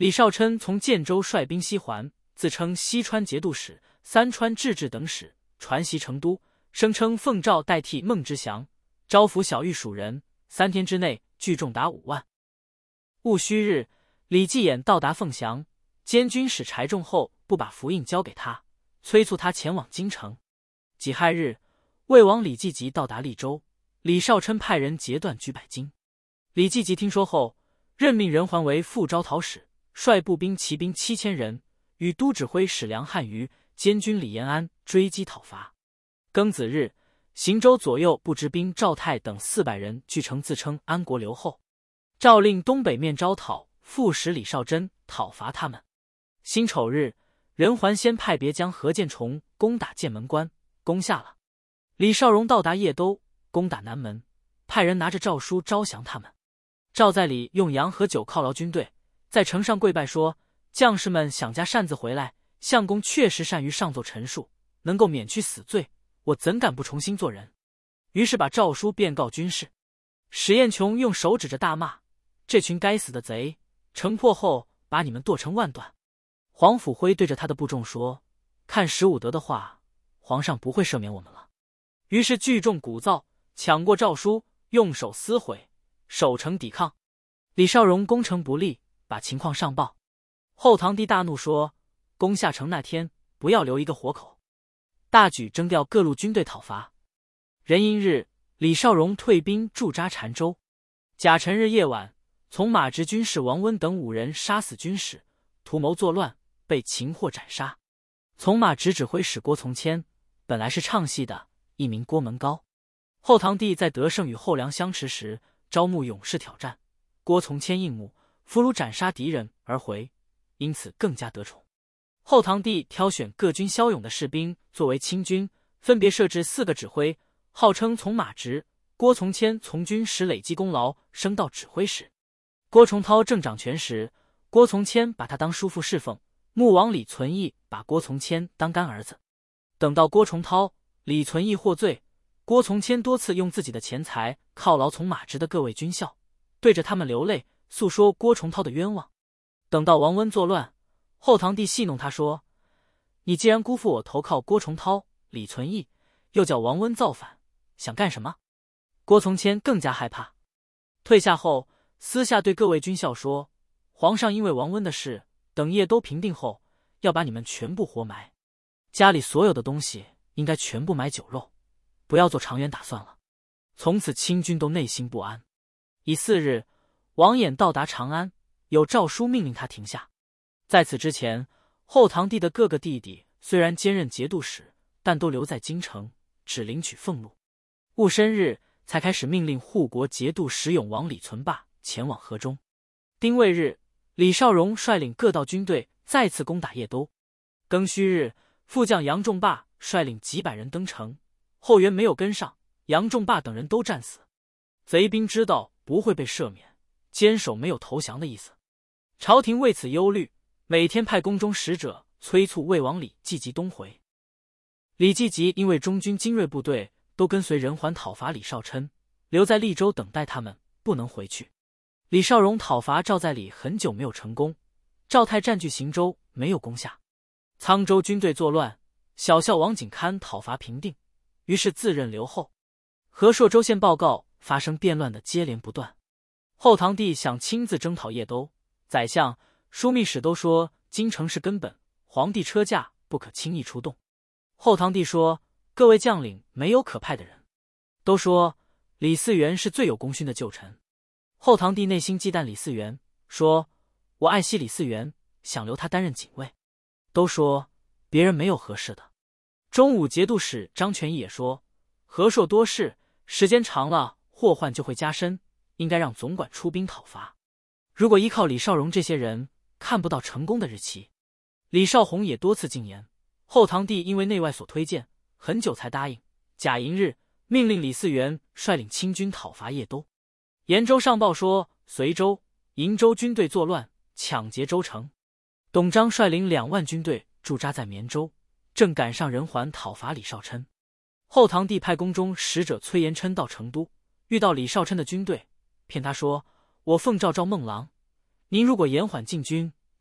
李少琛从建州率兵西还，自称西川节度使、三川制置等使，传袭成都，声称奉诏代替孟知祥，招抚小御蜀人，三天之内聚众达五万。戊戌日，李继衍到达凤翔，监军使柴仲后不把符印交给他，催促他前往京城。己亥日，魏王李继吉到达利州，李少琛派人截断居百京。李继吉听说后，任命任环为副招讨使，率步兵骑兵七千人，与都指挥使梁汉瑜、监军李延安追击讨伐。庚子日，行州左右部之兵赵泰等四百人聚城，自称安国留后。诏令东北面招讨副使李少珍讨伐他们。辛丑日，任环先派别将何建崇攻打剑门关，攻下了。李少荣到达邺都，攻打南门，派人拿着诏书招降他们。赵在礼用羊和酒犒劳军队，在城上跪拜说：“将士们想家擅自回来，相公确实善于上奏陈述，能够免去死罪，我怎敢不重新做人？”于是把诏书便告军士。史彦琼用手指着大骂：“这群该死的贼！城破后把你们剁成万段。”黄甫辉对着他的部众说：“看十五德的话，皇上不会赦免我们了。”于是聚众鼓噪，抢过诏书，用手撕毁，守城抵抗。李少荣攻城不利，把情况上报。后唐帝大怒说：“攻下城那天，不要留一个活口。”大举征调各路军队讨伐。壬寅日，李少荣退兵驻扎澶州。甲辰日夜晚，从马直军士王温等五人杀死军士，图谋作乱，被擒获斩杀。从马直指挥使郭从谦本来是唱戏的，一名郭门高。后唐帝在得胜与后梁相持时，招募勇士挑战，郭从谦应募，俘虏斩杀敌人而回，因此更加得宠。后唐帝挑选各军骁勇的士兵作为亲军，分别设置四个指挥，号称从马直。郭从谦从军时累积功劳，升到指挥使。郭崇韬正掌权时，郭从谦把他当叔父侍奉，穆王李存义把郭从谦当干儿子。等到郭崇韬、李存义获罪，郭从谦多次用自己的钱财犒劳从马直的各位军校，对着他们流泪，诉说郭崇韬的冤枉。等到王温作乱，后唐帝戏弄他说：“你既然辜负我投靠郭崇韬、李存义，又叫王温造反，想干什么？”郭从谦更加害怕，退下后私下对各位军校说：“皇上因为王温的事，等夜都平定后，要把你们全部活埋，家里所有的东西应该全部买酒肉，不要做长远打算了。”从此清军都内心不安。乙巳日，王衍到达长安，有诏书命令他停下。在此之前，后唐帝的各个弟弟虽然兼任节度使，但都留在京城，只领取俸禄。戊申日，才开始命令护国节度使永王李存霸前往河中。丁未日，李少荣率领各道军队再次攻打邺都。庚戌日，副将杨仲霸率领几百人登城，后援没有跟上，杨仲霸等人都战死。贼兵知道不会被赦免，坚守没有投降的意思。朝廷为此忧虑，每天派宫中使者催促魏王李继吉东回。李继吉因为中军精锐部队都跟随任环讨伐李少琛，留在利州等待他们，不能回去。李少荣讨伐赵在礼很久没有成功，赵泰占据行州，没有攻下。沧州军队作乱，小校王景堪讨伐平定，于是自任留后。和硕州县报告发生变乱的接连不断。后唐帝想亲自征讨邺都，宰相、枢密使都说京城是根本，皇帝车驾不可轻易出动。后唐帝说：“各位将领没有可派的人。”都说李嗣源是最有功勋的旧臣。后唐帝内心忌惮李嗣源，说：“我爱惜李嗣源，想留他担任警卫。”都说别人没有合适的。中武节度使张全义也说：“和硕多事，时间长了祸患就会加深，应该让总管出兵讨伐。如果依靠李少荣这些人，看不到成功的日期。”李少红也多次进言，后唐帝因为内外所推荐，很久才答应。甲寅日，命令李嗣源率领清军讨伐邺都。延州上报说，随州、瀛州军队作乱，抢劫州城。董璋率领两万军队驻扎在绵州，正赶上任环讨伐李少琛。后唐帝派宫中使者崔延琛到成都，遇到李少琛的军队，骗他说：“我奉诏召孟郎，您如果延缓进军，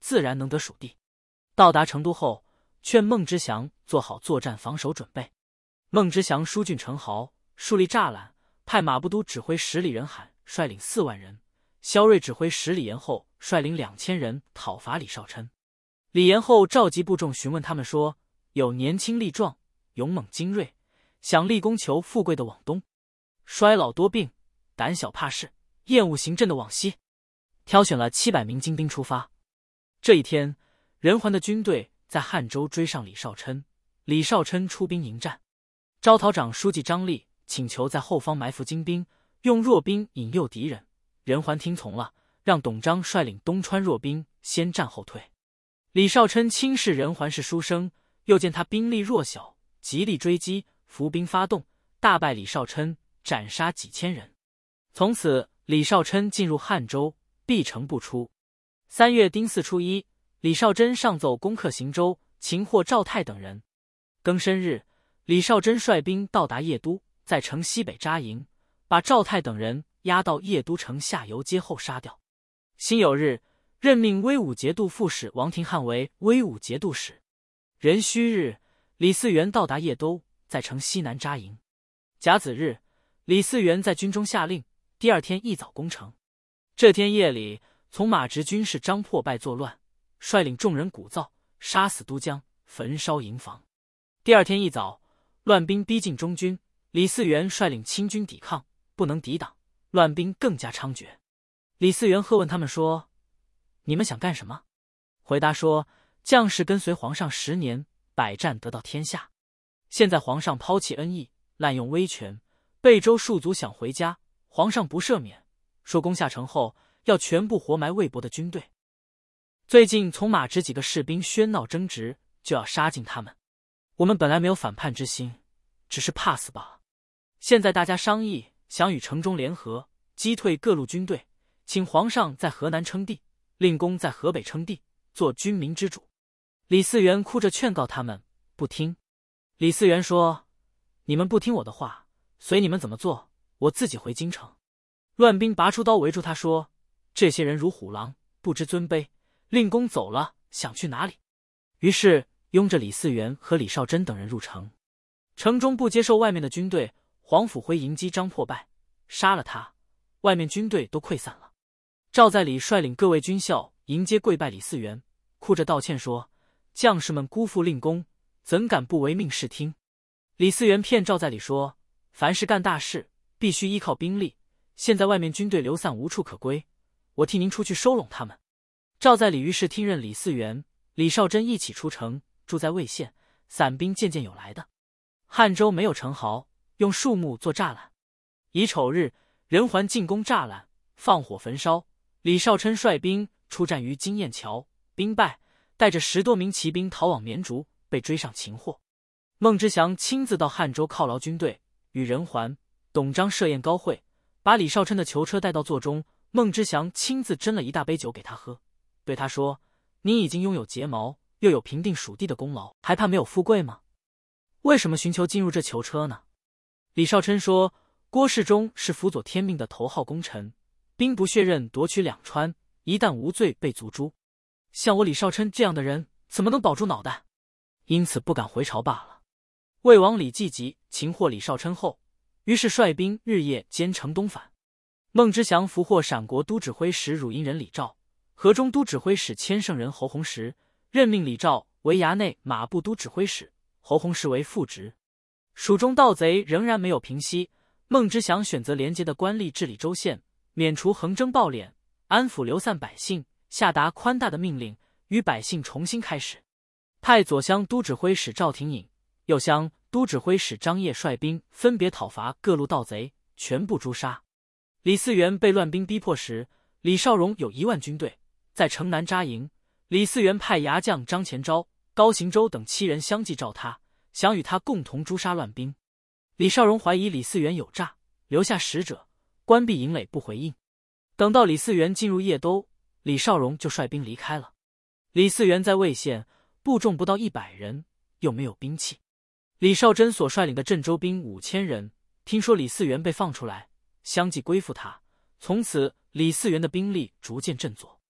自然能得蜀地。到达成都后，劝孟知祥做好作战防守准备。孟知祥疏浚城壕，树立栅栏，派马步都指挥十里人罕率领四万人，萧睿指挥十里延后率领两千人讨伐李少琛。李延后召集部众询问他们说，有年轻力壮、勇猛精锐，想立功求富贵的往东，衰老多病、胆小怕事、厌恶行阵的往西。挑选了七百名精兵出发。这一天，任环的军队在汉州追上李少琛，李少琛出兵迎战。招讨长书记张立请求在后方埋伏精兵，用弱兵引诱敌人。任环听从了，让董璋率领东川弱兵先战后退。李少琛轻视任环是书生，又见他兵力弱小，极力追击，伏兵发动，大败李少琛，斩杀几千人。从此李少琛进入汉州，闭城不出。三月丁巳初一，李少琛上奏攻克邢州，擒获赵泰等人。庚申日，李少琛率兵到达邺都，在城西北扎营，把赵泰等人押到邺都城下游街后杀掉。辛酉日，任命威武节度副使王廷汉为威武节度使。壬戌日，李嗣源到达邺都，在城西南扎营。甲子日，李嗣源在军中下令，第二天一早攻城。这天夜里，从马直军士张破败作乱，率领众人鼓噪，杀死都将，焚烧营房。第二天一早，乱兵逼近中军，李嗣源率领清军抵抗，不能抵挡，乱兵更加猖獗。李嗣源喝问他们说：“你们想干什么？”回答说：“将士跟随皇上十年，百战得到天下。现在皇上抛弃恩义，滥用威权，贝州戍卒想回家，皇上不赦免，说攻下城后要全部活埋魏博的军队。最近从马直几个士兵喧闹争执，就要杀尽他们。我们本来没有反叛之心，只是怕死罢了。现在大家商议，想与城中联合，击退各路军队，请皇上在河南称帝，令公在河北称帝，做军民之主。”李嗣源哭着劝告他们，不听。李嗣源说：“你们不听我的话，随你们怎么做，我自己回京城。”乱兵拔出刀围住他说：“这些人如虎狼，不知尊卑，令公走了，想去哪里？”于是拥着李嗣源和李少琛等人入城。城中不接受外面的军队，黄甫辉迎击张破败，杀了他，外面军队都溃散了。赵在礼率领各位军校迎接跪拜李嗣源，哭着道歉说：“将士们辜负令公，怎敢不唯命是听？”李嗣源骗赵在礼说：“凡是干大事，必须依靠兵力，现在外面军队流散无处可归，我替您出去收拢他们。”赵在礼于是听任李嗣源、李少琛一起出城，住在魏县，散兵渐渐有来的。汉州没有城壕，用树木做栅栏。乙丑日，任环进攻栅栏，放火焚烧。李少琛率兵出战于金雁桥，兵败，带着十多名骑兵逃往绵竹，被追上擒获。孟知祥亲自到汉州犒劳军队，与任环、董璋设宴高会，把李少琛的囚车带到座中。孟知祥亲自斟了一大杯酒给他喝，对他说：“你已经拥有睫毛，又有平定蜀地的功劳，还怕没有富贵吗？为什么寻求进入这囚车呢？”李少琛说：“郭世忠是辅佐天命的头号功臣，兵不血刃夺取两川，一旦无罪被族诛。像我李少琛这样的人，怎么能保住脑袋？因此不敢回朝罢了。”魏王李继吉擒获李少琛后，于是率兵日夜兼程东返。孟知祥俘获陕国都指挥使汝阴人李肇、河中都指挥使千乘人侯弘时，任命李肇为衙内马步都指挥使，侯弘时为副职。蜀中盗贼仍然没有平息，孟知祥选择廉洁的官吏治理州县，免除横征暴敛，安抚流散百姓，下达宽大的命令，与百姓重新开始。派左乡都指挥使赵廷颖、右乡都指挥使张掖率兵分别讨伐各路盗贼，全部诛杀。李嗣源被乱兵逼迫时，李少荣有一万军队在城南扎营，李嗣源派牙将张前昭、高行周等七人相继召他，想与他共同诛杀乱兵。李少荣怀疑李嗣源有诈，留下使者关闭营垒不回应。等到李嗣源进入邺都，李少荣就率兵离开了。李嗣源在魏县部众不到一百人，又没有兵器。李少琛所率领的镇州兵五千人，听说李嗣源被放出来，相继归附他。从此李嗣源的兵力逐渐振作。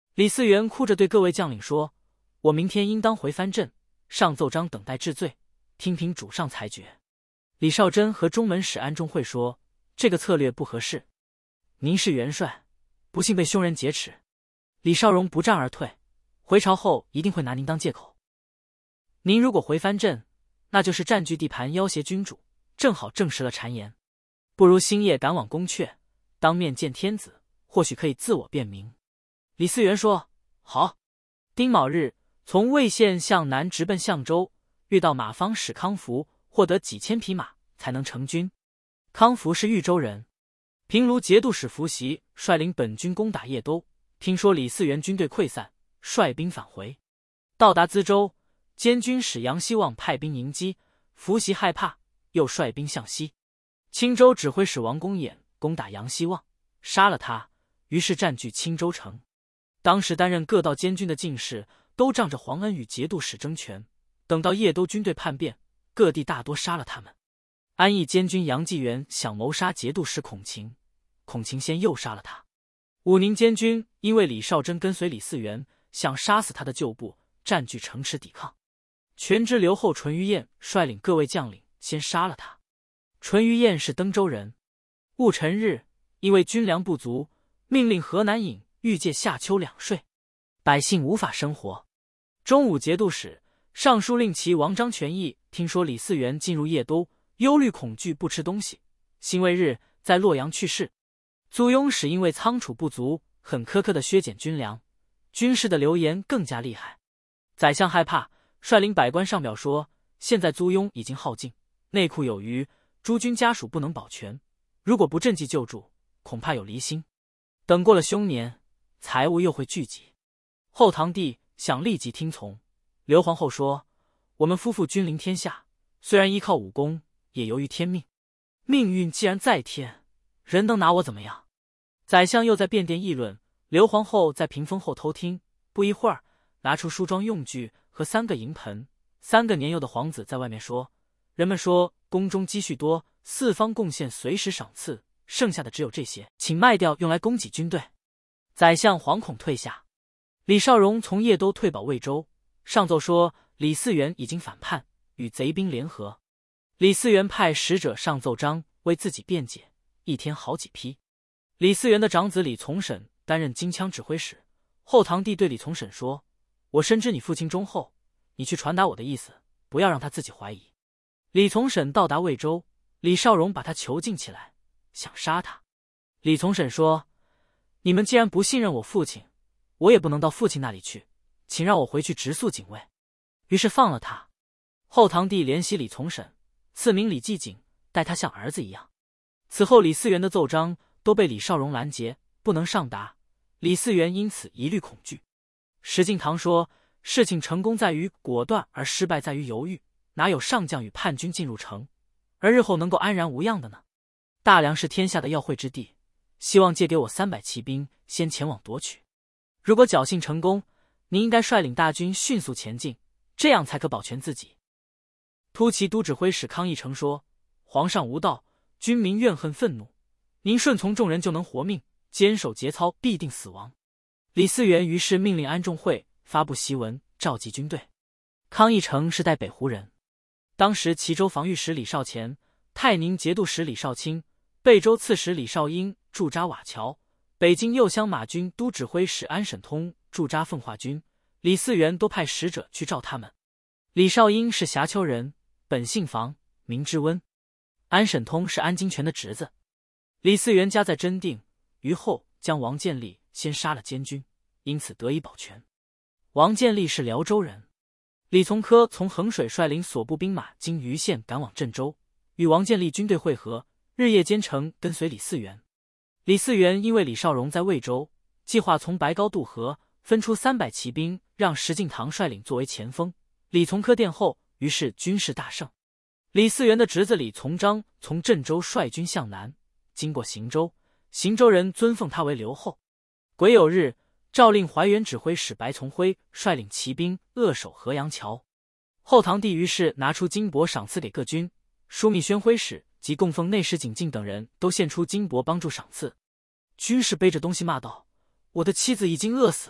李嗣源哭着对各位将领说：“我明天应当回藩镇，上奏章等待治罪，听凭主上裁决。”李少珍和中门使安仲会说：“这个策略不合适，您是元帅，不幸被凶人劫持，李少荣不战而退，回朝后一定会拿您当借口。您如果回藩镇，那就是占据地盘要挟君主，正好证实了谗言。不如星夜赶往宫阙，当面见天子，或许可以自我辩明。”李嗣源说：“好。”丁卯日，从魏县向南直奔象州，遇到马方使康福，获得几千匹马，才能成军。康福是豫州人，平卢节度使符习率领本军攻打叶都，听说李嗣源军队溃散，率兵返回。到达淄州，监军使杨希望派兵迎击，符习害怕，又率兵向西。青州指挥使王公衍攻打杨希望，杀了他，于是占据青州城。当时担任各道监军的进士都仗着皇恩与节度使争权，等到叶都军队叛变，各地大多杀了他们。安邑监军杨继元想谋杀节度使孔晴，孔晴先又杀了他。武宁监军因为李少珍跟随李嗣源，想杀死他的旧部，占据城池抵抗。全知留后淳于晏率领各位将领先杀了他。淳于晏是登州人，戊辰日因为军粮不足，命令河南尹欲借夏秋两税，百姓无法生活。中武节度使、尚书令齐王张全义听说李嗣源进入叶都，忧虑恐惧，不吃东西。辛未日在洛阳去世。租庸使因为仓储不足，很苛刻的削减军粮，军事的流言更加厉害。宰相害怕，率领百官上表说：现在租庸已经耗尽，内库有余，诸军家属不能保全，如果不赈济救助，恐怕有离心。等过了凶年，财物又会聚集。后唐帝想立即听从，刘皇后说：我们夫妇君临天下，虽然依靠武功，也由于天命。命运既然在天，人能拿我怎么样？宰相又在便殿议论，刘皇后在屏风后偷听，不一会儿拿出梳妆用具和三个银盆。三个年幼的皇子在外面说：人们说宫中积蓄多，四方贡献随时赏赐，剩下的只有这些，请卖掉用来供给军队。宰相惶恐退下。李少荣从叶都退保魏州，上奏说李嗣源已经反叛，与贼兵联合。李嗣源派使者上奏章为自己辩解，一天好几批。李嗣源的长子李从审担任金枪指挥使。后唐帝对李从审说：我深知你父亲忠厚，你去传达我的意思，不要让他自己怀疑。李从审到达魏州，李少荣把他囚禁起来，想杀他。李从审说：你们既然不信任我父亲，我也不能到父亲那里去，请让我回去直宿警卫。于是放了他。后唐帝怜惜李从审，赐名李继景，待他像儿子一样。此后李嗣源的奏章都被李少荣拦截，不能上达，李嗣源因此疑虑恐惧。石敬瑭说：事情成功在于果断，而失败在于犹豫，哪有上将与叛军进入城，而日后能够安然无恙的呢？大梁是天下的要汇之地，希望借给我三百骑兵，先前往夺取。如果侥幸成功，您应该率领大军迅速前进，这样才可保全自己。突骑都指挥使康义成说：皇上无道，军民怨恨愤怒，您顺从众人就能活命，坚守节操必定死亡。李嗣源于是命令安仲会发布檄文，召集军队。康义成是代北胡人，当时齐州防御使李少乾、泰宁节度使李少卿、贝州刺史李少英驻扎瓦桥，北京右乡马军都指挥使安审通驻扎奉化军，李嗣源都派使者去召他们。李少英是峡丘人，本姓房，名之温。安审通是安金泉的侄子。李嗣源家在真定，于后将王建立先杀了监军，因此得以保全。王建立是辽州人。李从珂从衡水率领所部兵马经余县赶往镇州，与王建立军队会合，日夜兼程跟随李嗣源。李嗣源因为李少荣在魏州，计划从白高渡河，分出三百骑兵，让石敬瑭率领作为前锋，李从珂殿后，于是军事大胜。李嗣源的侄子李从章从镇州率军向南，经过邢州，邢州人尊奉他为留后。癸酉日，诏令怀远指挥使白从辉率领骑兵扼守河阳桥。后唐帝于是拿出金帛赏赐给各军，枢密宣徽使及供奉内侍景敬等人都献出金帛帮助赏赐。军士背着东西骂道：我的妻子已经饿死，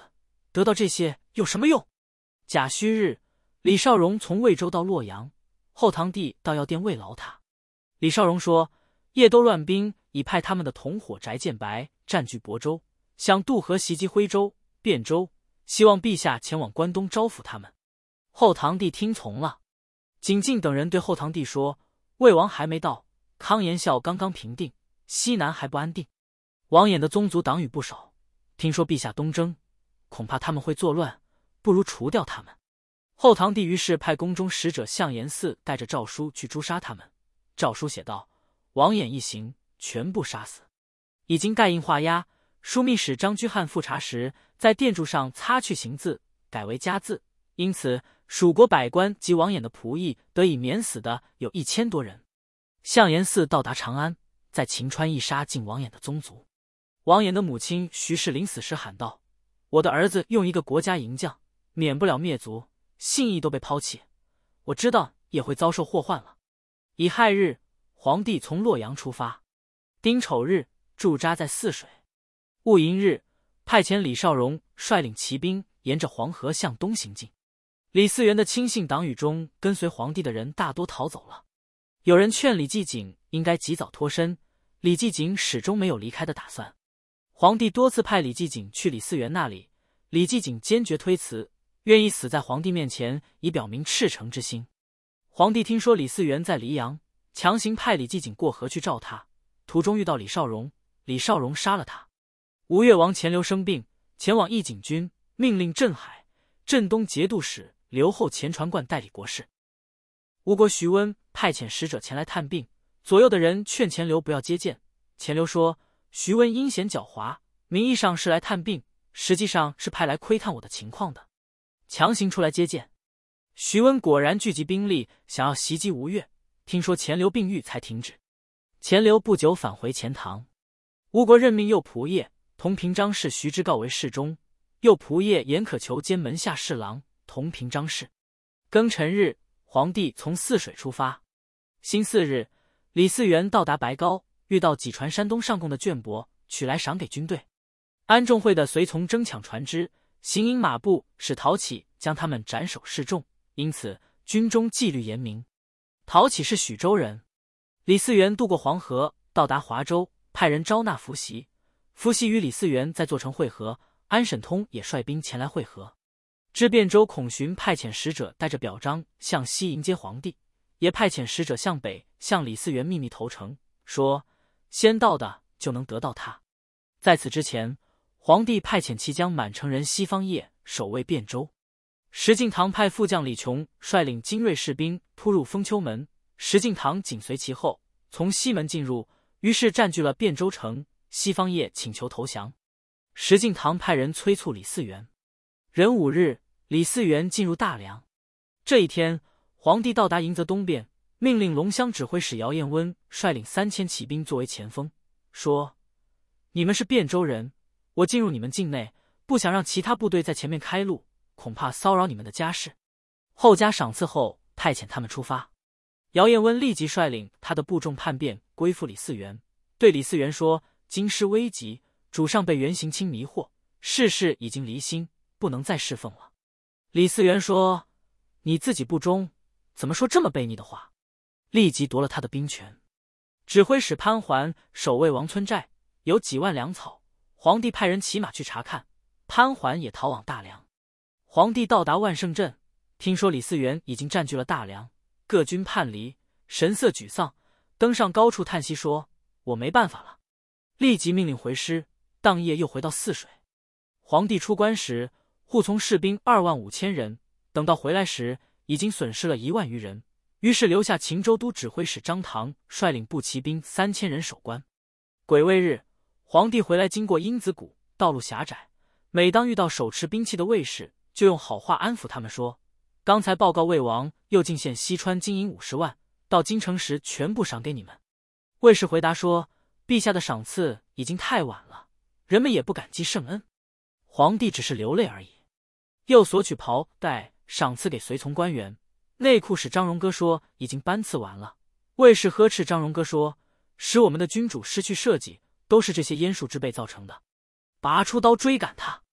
得到这些有什么用？甲戌日，李少荣从魏州到洛阳，后唐帝到药店慰劳他。李少荣说，叶都乱兵已派他们的同伙翟建白占据亳州，想渡河袭击徽州、汴州，希望陛下前往关东招抚他们。后唐帝听从了。景敬等人对后唐帝说，魏王还没到，康延孝刚刚平定，西南还不安定，王衍的宗族党羽不少，听说陛下东征，恐怕他们会作乱，不如除掉他们。后唐帝于是派宫中使者向延嗣带着诏书去诛杀他们。诏书写道，王衍一行全部杀死。已经盖印画押，枢密使张居翰复查时，在殿柱上擦去行字，改为家字，因此蜀国百官及王衍的仆役得以免死的有一千多人。向延嗣到达长安，在秦川一杀尽王衍的宗族。王衍的母亲徐氏临死时喊道，我的儿子用一个国家营将，免不了灭族，信义都被抛弃，我知道也会遭受祸患了。乙亥日，皇帝从洛阳出发，丁丑日驻扎在泗水。戊寅日，派遣李少荣率领骑兵沿着黄河向东行进。李嗣源的亲信党羽中，跟随皇帝的人大多逃走了。有人劝李继景应该及早脱身，李继景始终没有离开的打算。皇帝多次派李继景去李嗣源那里，李继景坚决推辞，愿意死在皇帝面前，以表明赤诚之心。皇帝听说李嗣源在黎阳，强行派李继景过河去召他，途中遇到李少荣，李少荣杀了他。吴越王钱镠生病，前往义景军，命令镇海、镇东节度使刘后钱传冠代理国事。吴国徐温派遣使者前来探病，左右的人劝钱镠不要接见。钱镠说，徐温阴险狡猾，名义上是来探病，实际上是派来窥探我的情况的，强行出来接见。徐温果然聚集兵力，想要袭击吴越，听说钱镠病愈才停止。钱镠不久返回钱塘。吴国任命右仆射同平章事徐之诰为侍中，右仆射严可求兼门下侍郎，同平章事。庚辰日，皇帝从泗水出发。辛巳日，李嗣源到达白皋，遇到几船山东上贡的绢帛，取来赏给军队。安众会的随从争抢船只，行营马步，使陶启将他们斩首示众，因此军中纪律严明。陶启是许州人。李嗣源渡过黄河，到达华州，派人招纳伏羲。伏羲与李嗣源在座城会合，安审通也率兵前来会合。知汴州孔寻派遣使者带着表彰向西迎接皇帝，也派遣使者向北向李嗣源秘密投诚，说先到的就能得到他。在此之前，皇帝派遣骑将满城人西方业守卫汴州。石敬瑭派副将李琼率领精锐士兵扑入封丘门，石敬瑭紧随其后，从西门进入，于是占据了汴州城。西方业请求投降，石敬瑭派人催促李嗣源。壬午日，李嗣源进入大梁。这一天，皇帝到达迎泽东边，命令龙骧指挥使姚彦温率领三千骑兵作为前锋，说：你们是汴州人，我进入你们境内，不想让其他部队在前面开路，恐怕骚扰你们的家事。后加赏赐后，派遣他们出发。姚彦温立即率领他的部众叛变，归附李嗣源，对李嗣源说：京师危急，主上被袁行清迷惑，世事已经离心，不能再侍奉了。李嗣源说：你自己不忠，怎么说这么卑逆的话？立即夺了他的兵权。指挥使潘桓守卫王村寨，有几万粮草，皇帝派人骑马去查看，潘桓也逃往大梁。皇帝到达万胜镇，听说李嗣源已经占据了大梁，各军叛离，神色沮丧，登上高处叹息说：我没办法了。立即命令回师，当夜又回到泗水。皇帝出关时，护从士兵二万五千人，等到回来时，已经损失了一万余人，于是留下秦州都指挥使张唐率领步骑兵三千人守关。癸未日，皇帝回来，经过鹰子谷，道路狭窄，每当遇到手持兵器的卫士，就用好话安抚他们说：刚才报告魏王，右进献西川金银五十万，到京城时全部赏给你们。卫士回答说：陛下的赏赐已经太晚了，人们也不感激圣恩。皇帝只是流泪而已。又索取袍带赏赐给随从官员。内库使张荣哥说已经班次完了。卫士呵斥张荣哥说：使我们的君主失去社稷，都是这些阉术之辈造成的。拔出刀追赶他。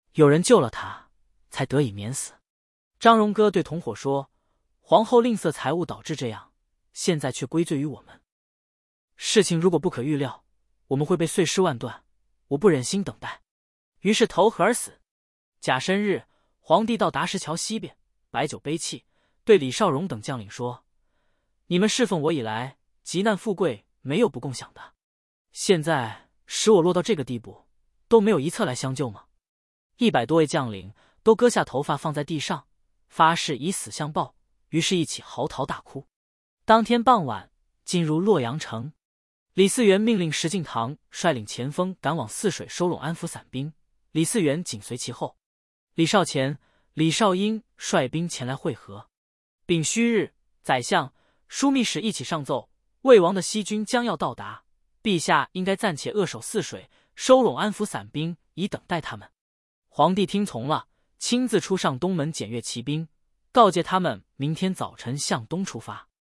有人救了他，才得以免死。张荣哥对同伙说：“皇后吝啬财物导致这样，现在却归罪于我们。事情如果不可预料，我们会被碎尸万段，我不忍心等待，于是投河而死。”甲申日，皇帝到达石桥西边，摆酒杯泣，对李少荣等将领说：“你们侍奉我以来，急难富贵没有不共享的，现在使我落到这个地步，都没有一侧来相救吗？”一百多位将领都割下头发放在地上，发誓以死相报，于是一起嚎啕大哭。当天傍晚，进入洛阳城，李嗣源命令石敬瑭率领前锋赶往泗水收拢安抚散兵，李嗣源紧随其后。李少乾、李少英率兵前来会合。丙戌日，宰相、枢密使一起上奏，魏王的西军将要到达，陛下应该暂且扼守泗水，收拢安抚散兵，以等待他们。皇帝听从了，亲自出上东门检阅骑兵，告诫他们明天早晨向东出发。